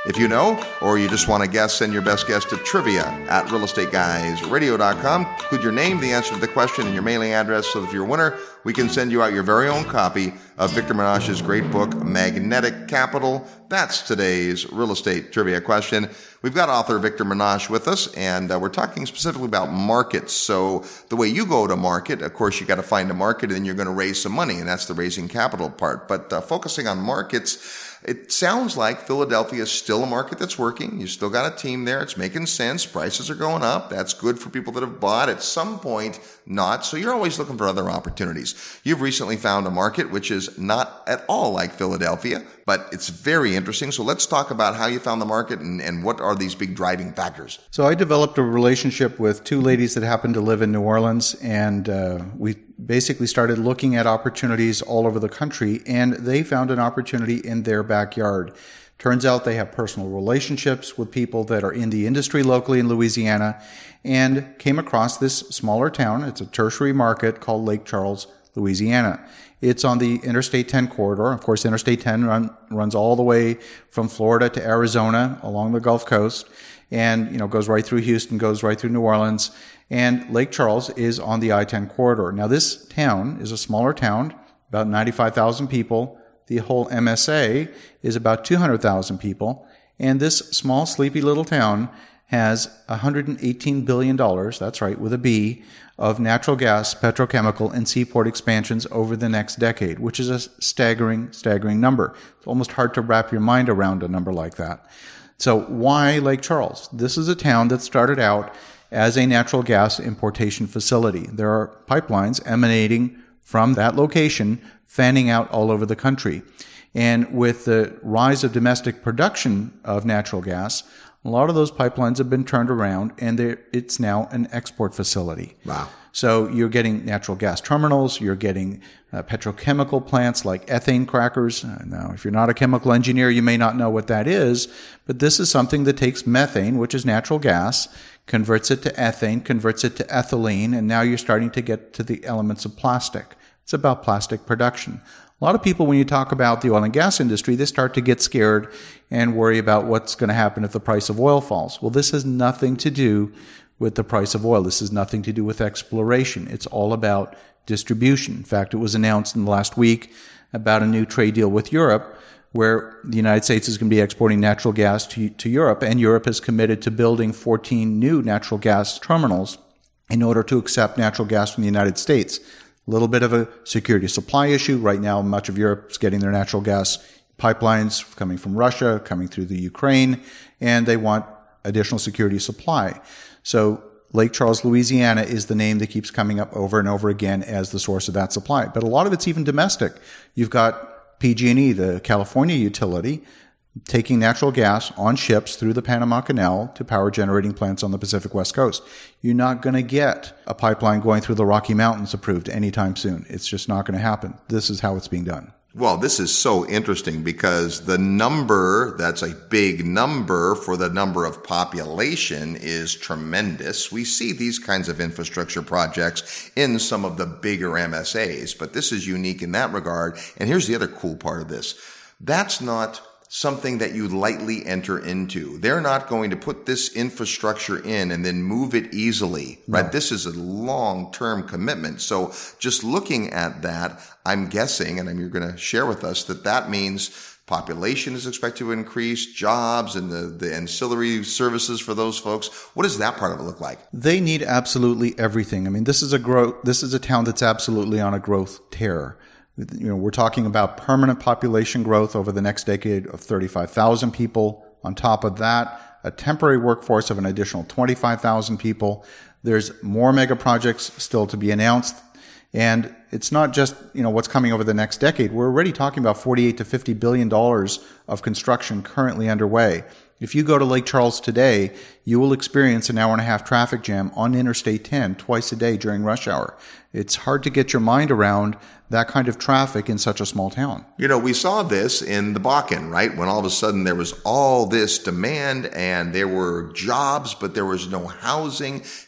If you know, or you just want to guess, send your best guess to trivia at real estate guys radio dot com. Include your name, the answer to the question, and your mailing address so that if you're a winner, we can send you out your very own copy of Victor Menasce's great book, Magnetic Capital. That's today's real estate trivia question. We've got author Victor Menasce with us, and uh, we're talking specifically about markets. So the way you go to market, of course, you got to find a market, and then you're going to raise some money, and that's the raising capital part. But uh, focusing on markets, it sounds like Philadelphia is still a market that's working. You still got a team there. It's making sense. Prices are going up. That's good for people that have bought. At some point, not. So you're always looking for other opportunities. You've recently found a market which is not at all like Philadelphia, but it's very interesting. So let's talk about how you found the market and, and what are these big driving factors. So I developed a relationship with two ladies that happen to live in New Orleans, and uh, we basically started looking at opportunities all over the country, and they found an opportunity in their backyard. Turns out they have personal relationships with people that are in the industry locally in Louisiana, and came across this smaller town. It's a tertiary market called Lake Charles, Louisiana. It's on the Interstate ten corridor. Of course, Interstate ten run, runs all the way from Florida to Arizona along the Gulf Coast, and you know goes right through Houston, goes right through New Orleans. And Lake Charles is on the I ten corridor. Now, this town is a smaller town, about ninety-five thousand people. The whole M S A is about two hundred thousand people. And this small, sleepy little town has one hundred eighteen billion dollars, that's right, with a B, of natural gas, petrochemical, and seaport expansions over the next decade, which is a staggering, staggering number. It's almost hard to wrap your mind around a number like that. So why Lake Charles? This is a town that started out as a natural gas importation facility. There are pipelines emanating from that location, fanning out all over the country. And with the rise of domestic production of natural gas, a lot of those pipelines have been turned around, and it's now an export facility. Wow. So you're getting natural gas terminals, you're getting uh, petrochemical plants like ethane crackers. Uh, now, if you're not a chemical engineer, you may not know what that is, but this is something that takes methane, which is natural gas, converts it to ethane, converts it to ethylene, and now you're starting to get to the elements of plastic. It's about plastic production. A lot of people, when you talk about the oil and gas industry, they start to get scared and worry about what's going to happen if the price of oil falls. Well, this has nothing to do with the price of oil. This has nothing to do with exploration. It's all about distribution. In fact, it was announced in the last week about a new trade deal with Europe, where the United States is going to be exporting natural gas to, to Europe, and Europe is committed to building fourteen new natural gas terminals in order to accept natural gas from the United States. A little bit of a security supply issue. Right now, much of Europe is getting their natural gas pipelines coming from Russia, coming through the Ukraine, and they want additional security supply. So Lake Charles, Louisiana is the name that keeps coming up over and over again as the source of that supply. But a lot of it's even domestic. You've got P G and E, the California utility, taking natural gas on ships through the Panama Canal to power generating plants on the Pacific West Coast. You're not going to get a pipeline going through the Rocky Mountains approved anytime soon. It's just not going to happen. This is how it's being done. Well, this is so interesting because the number, that's a big number for the number of population, is tremendous. We see these kinds of infrastructure projects in some of the bigger M S As, but this is unique in that regard. And here's the other cool part of this. That's not something that you lightly enter into. They're not going to put this infrastructure in and then move it easily, right? No. This is a long-term commitment. So just looking at that, I'm guessing, and you're going to share with us, that that means population is expected to increase, jobs and the, the ancillary services for those folks. What does that part of it look like? They need absolutely everything. I mean, this is a growth, this is a town that's absolutely on a growth tear. You know, we're talking about permanent population growth over the next decade of thirty-five thousand people. On top of that, a temporary workforce of an additional twenty-five thousand people. There's more mega projects still to be announced. And it's not just, you know, what's coming over the next decade. We're already talking about forty-eight to fifty billion dollars of construction currently underway. If you go to Lake Charles today, you will experience an hour and a half traffic jam on Interstate ten twice a day during rush hour. It's hard to get your mind around that kind of traffic in such a small town. You know, we saw this in the Bakken, right? When all of a sudden there was all this demand and there were jobs, but there was no housing.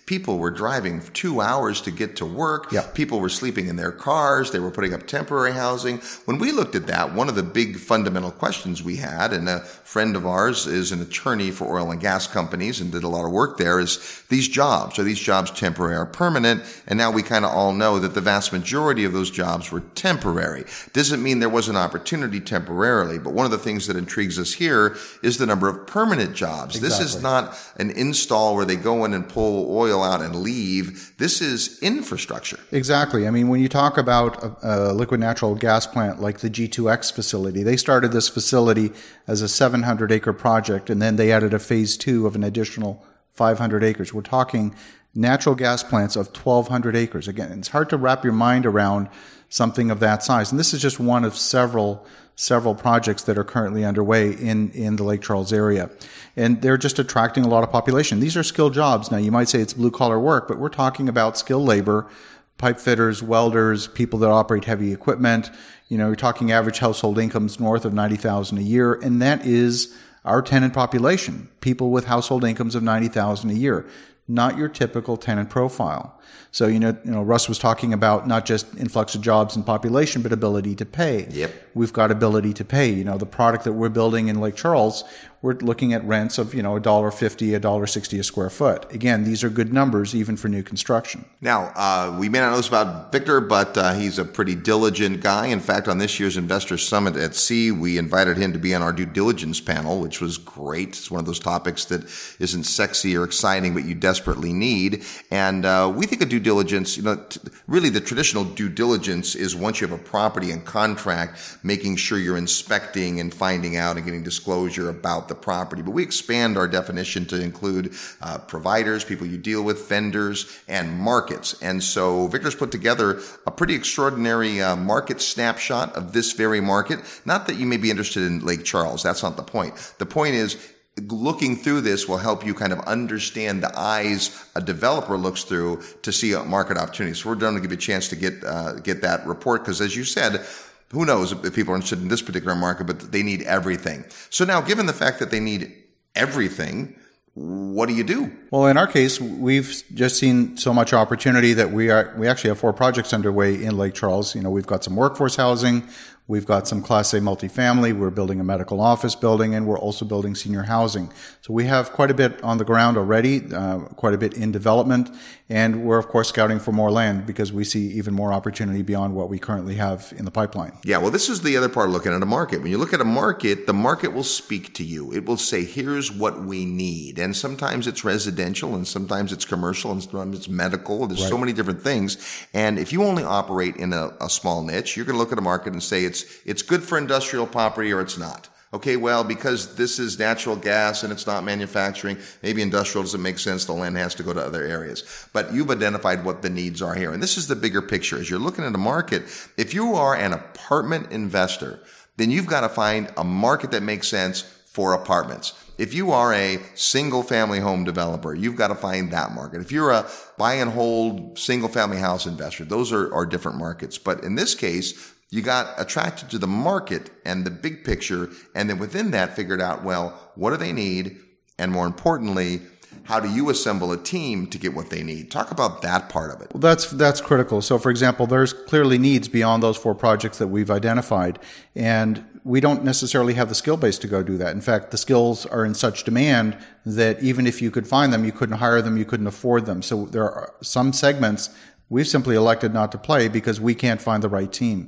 People were driving two hours to get to work. Yeah. People were sleeping in their cars. They were putting up temporary housing. When we looked at that, one of the big fundamental questions we had, and a friend of ours is an attorney for oil and gas companies and did a lot of work there, is these jobs. Are these jobs temporary or permanent? And now we kind of all know that the vast majority of those jobs were temporary. Doesn't mean there was an opportunity temporarily, but one of the things that intrigues us here is the number of permanent jobs. Exactly. This is not an install where they go in and pull oil out and leave. This is infrastructure. Exactly. I mean, when you talk about a, a liquid natural gas plant like the G two X facility, they started this facility as a seven hundred acre project, and then they added a phase two of an additional five hundred acres. We're talking natural gas plants of twelve hundred acres. Again, it's hard to wrap your mind around something of that size. And this is just one of several several projects that are currently underway in, in the Lake Charles area. And they're just attracting a lot of population. These are skilled jobs. Now, you might say it's blue-collar work, but we're talking about skilled labor, pipe fitters, welders, people that operate heavy equipment. You know, you're talking average household incomes north of ninety thousand dollars a year, and that is our tenant population, people with household incomes of ninety thousand dollars a year, not your typical tenant profile. So, you know, you know, Russ was talking about not just influx of jobs and population, but ability to pay. Yep. We've got ability to pay. You know, the product that we're building in Lake Charles, we're looking at rents of, you know, one dollar fifty, one dollar sixty a square foot. Again, these are good numbers even for new construction. Now, uh, we may not know this about Victor, but uh, he's a pretty diligent guy. In fact, on this year's Investor Summit at Sea, we invited him to be on our due diligence panel, which was great. It's one of those topics that isn't sexy or exciting, but you desperately need. And uh, we think of due diligence, you know, t- really the traditional due diligence is once you have a property and contract, making sure you're inspecting and finding out and getting disclosure about the property. But we expand our definition to include uh, providers, people you deal with, vendors, and markets. And so Victor's put together a pretty extraordinary uh, market snapshot of this very market. Not that you may be interested in Lake Charles. That's not the point. The point is, looking through this will help you kind of understand the eyes a developer looks through to see a market opportunity. So we're going to give you a chance to get uh, get that report because, as you said, who knows if people are interested in this particular market, but they need everything. So now, given the fact that they need everything, what do you do? Well, in our case, we've just seen so much opportunity that we are we actually have four projects underway in Lake Charles. You know, we've got some workforce housing. We've got some Class A multifamily. We're building a medical office building, and we're also building senior housing. So we have quite a bit on the ground already, uh, quite a bit in development, and we're, of course, scouting for more land because we see even more opportunity beyond what we currently have in the pipeline. Yeah, well, this is the other part of looking at a market. When you look at a market, the market will speak to you. It will say, here's what we need. And sometimes it's residential, and sometimes it's commercial, and sometimes it's medical. There's right. so many different things. And if you only operate in a, a small niche, you're going to look at a market and say, it's It's, it's good for industrial property or it's not. Okay, well, because this is natural gas and it's not manufacturing, maybe industrial doesn't make sense. The land has to go to other areas. But you've identified what the needs are here. And this is the bigger picture. As you're looking at a market, if you are an apartment investor, then you've got to find a market that makes sense for apartments. If you are a single family home developer, you've got to find that market. If you're a buy and hold single family house investor, those are, are different markets. But in this case, you got attracted to the market and the big picture, and then within that figured out, well, what do they need? And more importantly, how do you assemble a team to get what they need? Talk about that part of it. Well, that's that's critical. So, for example, there's clearly needs beyond those four projects that we've identified, and we don't necessarily have the skill base to go do that. In fact, the skills are in such demand that even if you could find them, you couldn't hire them, you couldn't afford them. So there are some segments we've simply elected not to play because we can't find the right team.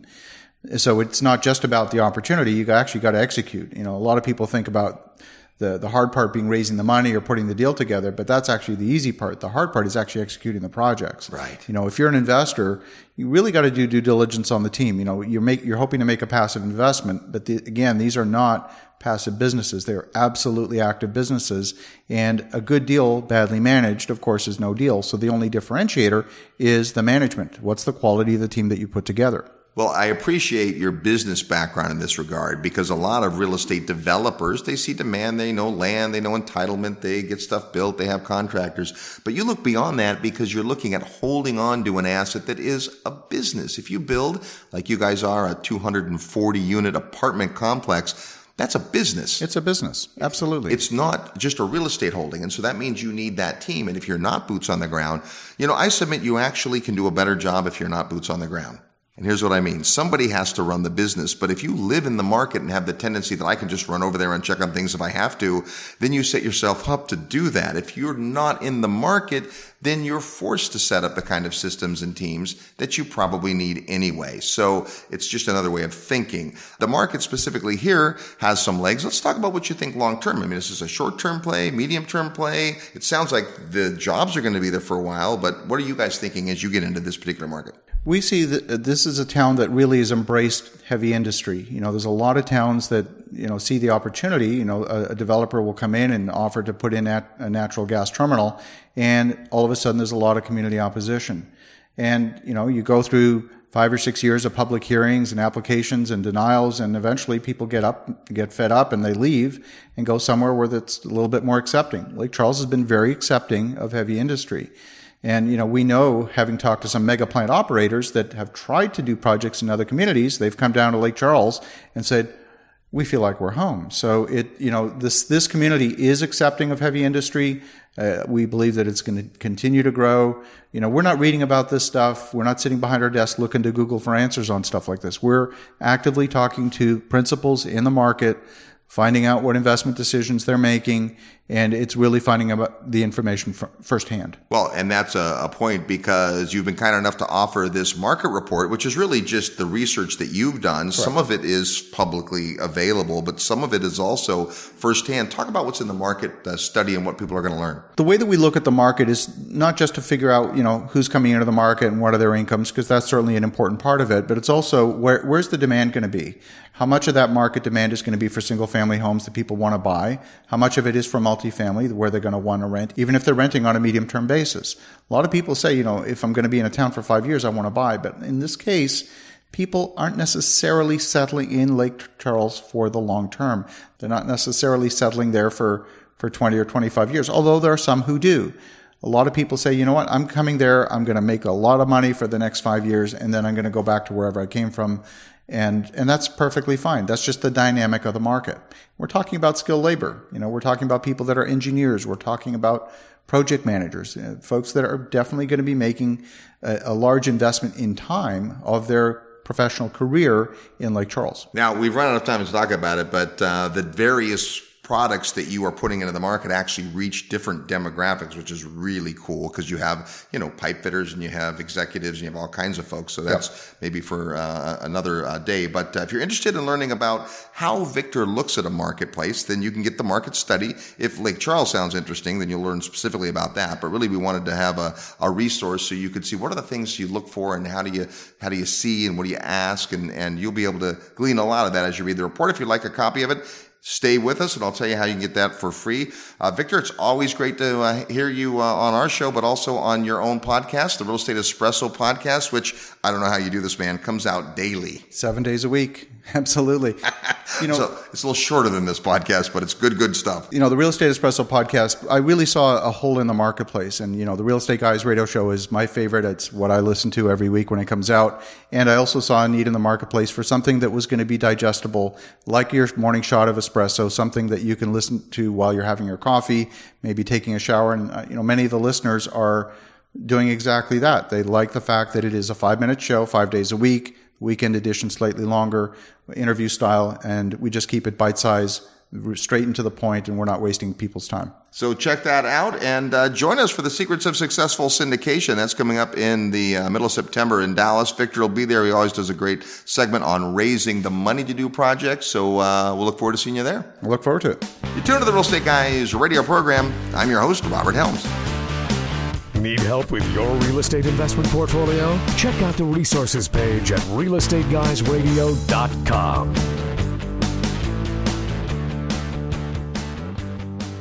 So it's not just about the opportunity. You actually got to execute. You know, a lot of people think about the, the hard part being raising the money or putting the deal together, but that's actually the easy part. The hard part is actually executing the projects. Right. You know, if you're an investor, you really got to do due diligence on the team. You know, you're make, you're hoping to make a passive investment, but the, again, these are not passive businesses. They're absolutely active businesses, and a good deal badly managed, of course, is no deal. So the only differentiator is the management. What's the quality of the team that you put together? Well, I appreciate your business background in this regard because a lot of real estate developers, they see demand, they know land, they know entitlement, they get stuff built, they have contractors. But you look beyond that because you're looking at holding on to an asset that is a business. If you build, like you guys are, a two hundred forty unit apartment complex, That's a business. It's a business. Absolutely. It's not just a real estate holding. And so that means you need that team. And if you're not boots on the ground, you know, I submit you actually can do a better job if you're not boots on the ground. And here's what I mean. Somebody has to run the business, but if you live in the market and have the tendency that I can just run over there and check on things if I have to, then you set yourself up to do that. If you're not in the market, then you're forced to set up the kind of systems and teams that you probably need anyway. So it's just another way of thinking. The market specifically here has some legs. Let's talk about what you think long term. I mean, this is a short-term play, medium-term play. It sounds like the jobs are going to be there for a while, but what are you guys thinking as you get into this particular market? We see that this is a town that really has embraced heavy industry. You know, there's a lot of towns that, you know, see the opportunity. You know, a, a developer will come in and offer to put in nat- a natural gas terminal, and all of a sudden there's a lot of community opposition. And, you know, you go through five or six years of public hearings and applications and denials, and eventually people get up, get fed up, and they leave and go somewhere where that's a little bit more accepting. Lake Charles has been very accepting of heavy industry. And, you know, we know, having talked to some mega plant operators that have tried to do projects in other communities, they've come down to Lake Charles and said, we feel like we're home. So it, you know, this, this community is accepting of heavy industry. Uh, we believe that it's going to continue to grow. You know, we're not reading about this stuff. We're not sitting behind our desk looking to Google for answers on stuff like this. We're actively talking to principals in the market, finding out what investment decisions they're making, and it's really finding out the information f- firsthand. Well, and that's a, a point, because you've been kind enough to offer this market report, which is really just the research that you've done. Correct. Some of it is publicly available, but some of it is also firsthand. Talk about what's in the market uh, study and what people are going to learn. The way that we look at the market is not just to figure out, you know, who's coming into the market and what are their incomes, because that's certainly an important part of it, but it's also where, where's the demand going to be? How much of that market demand is going to be for single family homes that people want to buy? How much of it is for multifamily, where they're going to want to rent, even if they're renting on a medium term basis? A lot of people say, you know, if I'm going to be in a town for five years, I want to buy. But in this case, people aren't necessarily settling in Lake Charles for the long term. They're not necessarily settling there for, for twenty or twenty-five years, although there are some who do. A lot of people say, you know what, I'm coming there, I'm going to make a lot of money for the next five years, and then I'm going to go back to wherever I came from. And, and that's perfectly fine. That's just the dynamic of the market. We're talking about skilled labor. You know, we're talking about people that are engineers. We're talking about project managers, you know, folks that are definitely going to be making a, a large investment in time of their professional career in Lake Charles. Now, we've run out of time to talk about it, but uh, the various products that you are putting into the market actually reach different demographics, which is really cool, because you have, you know, pipe fitters and you have executives and you have all kinds of folks. So that's yep. maybe for uh, another uh, day. But uh, if you're interested in learning about how Victor looks at a marketplace, then you can get the market study. If Lake Charles sounds interesting, then you'll learn specifically about that. But really, we wanted to have a, a resource so you could see what are the things you look for and how do you how do you see and what do you ask, and and you'll be able to glean a lot of that as you read the report. If you'd like a copy of it, stay with us, and I'll tell you how you can get that for free. Uh, Victor, it's always great to uh, hear you uh, on our show, but also on your own podcast, the Real Estate Espresso podcast, which I don't know how you do this, man, comes out daily. Seven days a week. Absolutely. You know, so it's a little shorter than this podcast, but it's good, good stuff. You know, the Real Estate Espresso podcast, I really saw a hole in the marketplace. And, you know, the Real Estate Guys radio show is my favorite. It's what I listen to every week when it comes out. And I also saw a need in the marketplace for something that was going to be digestible, like your morning shot of espresso, something that you can listen to while you're having your coffee, maybe taking a shower. And, uh, you know, many of the listeners are doing exactly that. They like the fact that it is a five minute show, five days a week. Weekend edition, slightly longer, interview style, and we just keep it bite-sized, straight and to the point, and we're not wasting people's time. So check that out, and uh, join us for the Secrets of Successful Syndication. That's coming up in the uh, middle of September in Dallas. Victor will be there. He always does a great segment on raising the money to do projects, so uh, we'll look forward to seeing you there. I look forward to it. You're tuned to the Real Estate Guys radio program. I'm your host, Robert Helms. Need help with your real estate investment portfolio? Check out the resources page at real estate guys radio dot com.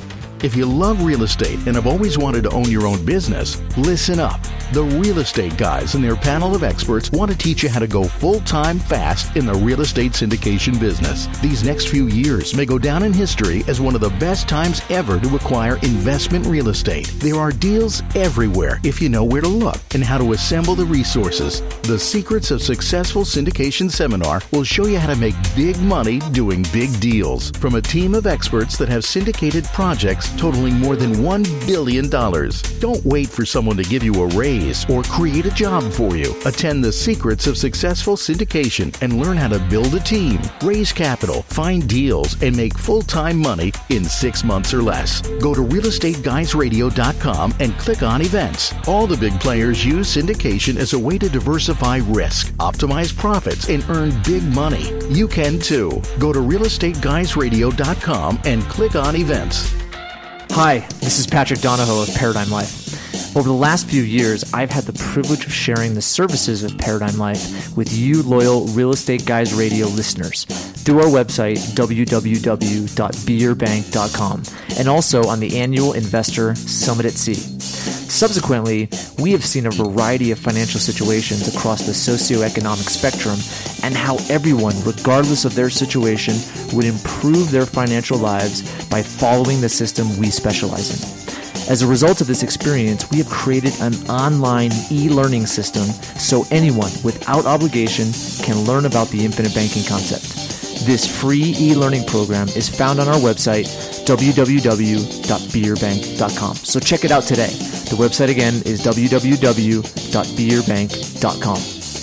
If you love real estate and have always wanted to own your own business, listen up. The Real Estate Guys and their panel of experts want to teach you how to go full-time fast in the real estate syndication business. These next few years may go down in history as one of the best times ever to acquire investment real estate. There are deals everywhere if you know where to look and how to assemble the resources. The Secrets of Successful Syndication seminar will show you how to make big money doing big deals from a team of experts that have syndicated projects totaling more than one billion dollars. Don't wait for someone to give you a raise or create a job for you. Attend the Secrets of Successful Syndication and learn how to build a team, raise capital, find deals, and make full-time money in six months or less. Go to real estate guys radio dot com and click on events. All the big players use syndication as a way to diversify risk, optimize profits, and earn big money. You can too. Go to real estate guys radio dot com and click on events. Hi, this is Patrick Donahoe of Paradigm Life. Over the last few years, I've had the privilege of sharing the services of Paradigm Life with you loyal Real Estate Guys Radio listeners through our website, w w w dot be your bank dot com, and also on the annual Investor Summit at Sea. Subsequently, we have seen a variety of financial situations across the socioeconomic spectrum and how everyone, regardless of their situation, would improve their financial lives by following the system we specialize in. As a result of this experience, we have created an online e-learning system so anyone without obligation can learn about the infinite banking concept. This free e-learning program is found on our website, w w w dot be your bank dot com. So check it out today. The website again is w w w dot be your bank dot com.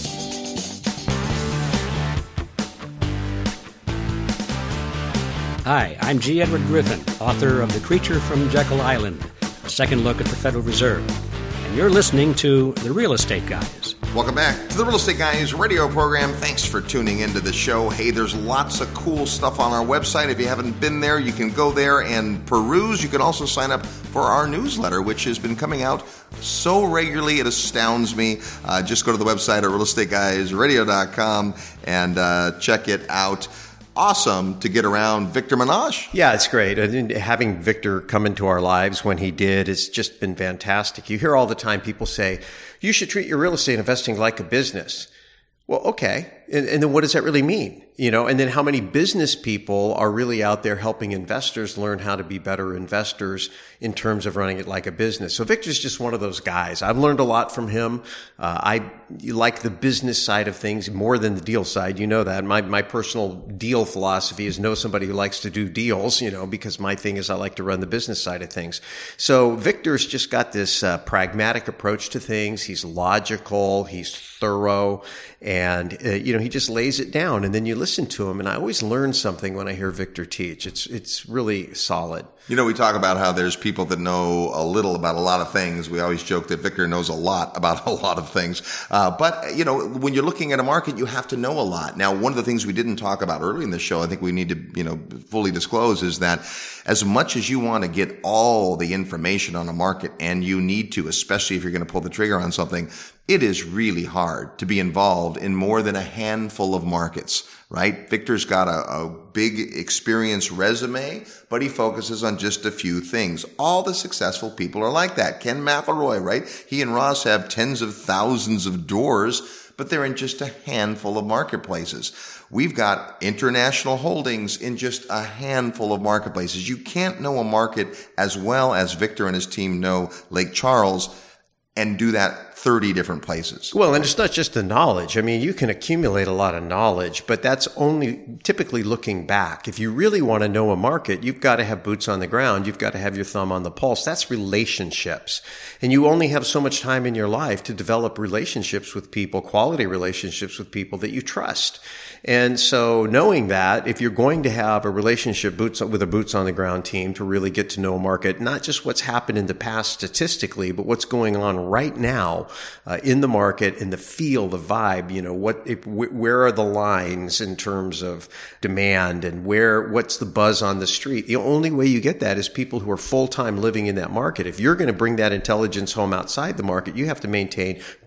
Hi, I'm G. Edward Griffin, author of The Creature from Jekyll Island, a second look at the Federal Reserve. And you're listening to The Real Estate Guys. Welcome back to the Real Estate Guys radio program. Thanks for tuning into the show. Hey, there's lots of cool stuff on our website. If you haven't been there, you can go there and peruse. You can also sign up for our newsletter, which has been coming out so regularly it astounds me. Uh, just go to the website at real estate guys radio dot com and uh, check it out. Awesome to get around Victor Menasce. Yeah, it's great. And having Victor come into our lives when he did has just been fantastic. You hear all the time people say, you should treat your real estate investing like a business. Well, okay. And, and then what does that really mean? You know, and then how many business people are really out there helping investors learn how to be better investors in terms of running it like a business? So Victor's just one of those guys. I've learned a lot from him. Uh, I like the business side of things more than the deal side. You know that. My, my personal deal philosophy is know somebody who likes to do deals, you know, because my thing is I like to run the business side of things. So Victor's just got this uh, pragmatic approach to things. He's logical. He's thorough. And, uh, you know, he just lays it down and then you listen to him. And I always learn something when I hear Victor teach. It's, it's really solid. You know, we talk about how there's people that know a little about a lot of things. We always joke that Victor knows a lot about a lot of things. Uh, but, you know, when you're looking at a market, you have to know a lot. Now, one of the things we didn't talk about early in the show, I think we need to, you know, fully disclose is that as much as you want to get all the information on a market, and you need to, especially if you're going to pull the trigger on something, it is really hard to be involved in more than a handful of markets, right? Victor's got a, a big experience resume, but he focuses on just a few things. All the successful people are like that. Ken McElroy, right? He and Ross have tens of thousands of doors, but they're in just a handful of marketplaces. We've got international holdings in just a handful of marketplaces. You can't know a market as well as Victor and his team know Lake Charles and do that thirty different places. Well, and it's not just the knowledge. I mean, you can accumulate a lot of knowledge, but that's only typically looking back. If you really want to know a market, you've got to have boots on the ground. You've got to have your thumb on the pulse. That's relationships. And you only have so much time in your life to develop relationships with people, quality relationships with people that you trust. And so knowing that, if you're going to have a relationship boots with a boots on the ground team to really get to know a market, not just what's happened in the past statistically, but what's going on right now uh, in the market, in the feel, the vibe, you know, what, if, where are the lines in terms of demand and where, what's the buzz on the street? The only way you get that is people who are full-time living in that market. If you're going to bring that intelligence home outside the market, you have to maintain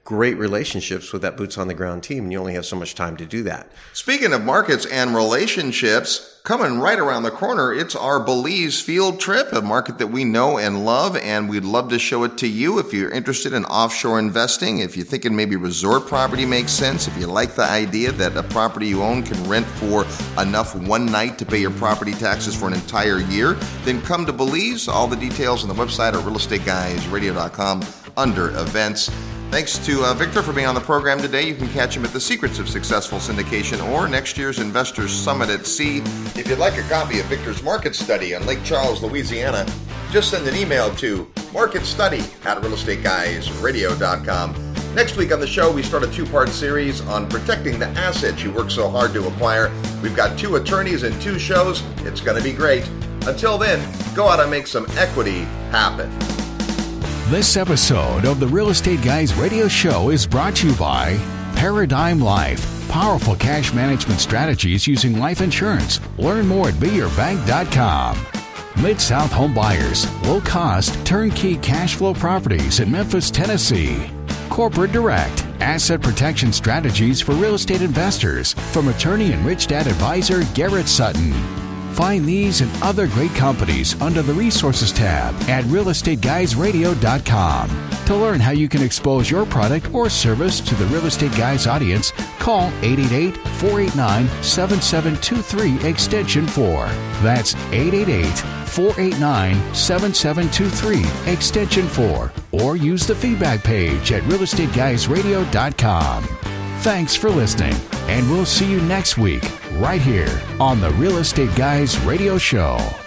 great relationships with that boots on the ground team, and you only have so much time to do that. Speaking of markets and relationships, coming right around the corner, it's our Belize field trip, a market that we know and love, and we'd love to show it to you if you're interested in offshore investing, if you're thinking maybe resort property makes sense, if you like the idea that a property you own can rent for enough one night to pay your property taxes for an entire year, then come to Belize. All the details on the website are real estate guys radio dot com under events. Thanks to uh, Victor for being on the program today. You can catch him at the Secrets of Successful Syndication or next year's Investors Summit at Sea. If you'd like a copy of Victor's market study on Lake Charles, Louisiana, just send an email to marketstudy at real estate guys radio dot com. Next week on the show, we start a two-part series on protecting the assets you work so hard to acquire. We've got two attorneys and two shows. It's going to be great. Until then, go out and make some equity happen. This episode of the Real Estate Guys Radio Show is brought to you by Paradigm Life. Powerful cash management strategies using life insurance. Learn more at be your bank dot com. Mid-South Home Buyers. Low-cost, turnkey cash flow properties in Memphis, Tennessee. Corporate Direct. Asset protection strategies for real estate investors. From attorney and Rich Dad advisor Garrett Sutton. Find these and other great companies under the Resources tab at real estate guys radio dot com. To learn how you can expose your product or service to the Real Estate Guys audience, call eight eight eight, four eight nine, seven seven two three extension four. That's eight eight eight, four eight nine, seven seven two three extension four. Or use the feedback page at real estate guys radio dot com. Thanks for listening, and we'll see you next week right here on the Real Estate Guys Radio Show.